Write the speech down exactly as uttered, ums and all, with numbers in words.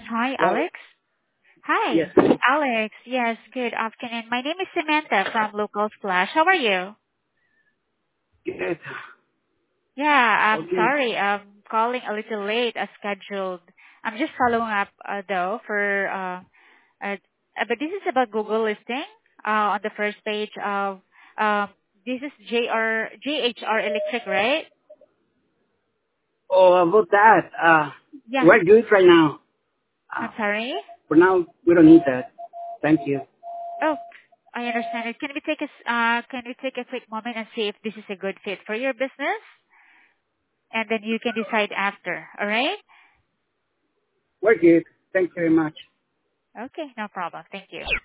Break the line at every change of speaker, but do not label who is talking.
Hi,
Hello?
Alex.
Yes.
Hi, Alex. Yes, good afternoon. My name is Samantha from Local Splash. How are you?
Good.
Yeah, I'm
Okay.
sorry. I'm calling a little late as scheduled. I'm just following up, uh, though, for, uh, uh, uh, but this is about Google listing, uh, on the first page of, um, this is J R J H R Electric, right?
Oh, about that, uh,
Yeah.
we're good right now. Uh,
I'm sorry.
for now, we don't need that. Thank you.
Oh, I understand it. Can we take a, s- uh, can we take a quick moment and see if this is a good fit for your business? And then you can decide after. All right?
We're good. Thank you very much.
Okay, no problem. Thank you.